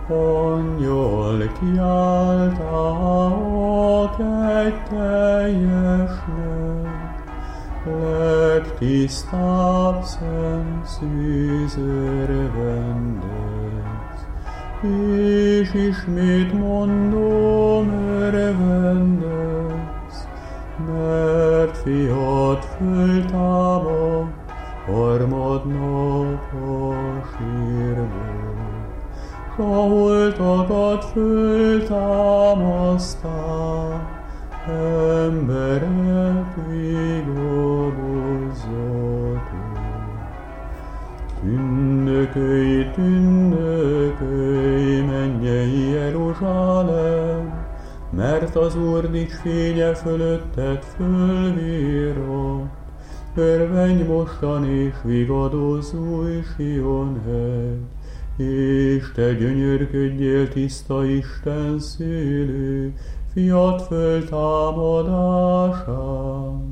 Angyal kiáltáok egy teljes legtisztább szent szűz örvendez. És ismét mondom, örvendez, mert fiad föltámad harmadnap a sírból, s a holtakat föltámasztál, emberek vigorozzatok. Tündökölj, tündökölj, mennyei Jeruzsálem, mert az Úr dics fénye fölötted fölvirrat. Örvendj mostan és vigadozz, új Sion hegy, és te gyönyörködjél, tiszta Isten szülő, fiad föltámadásán.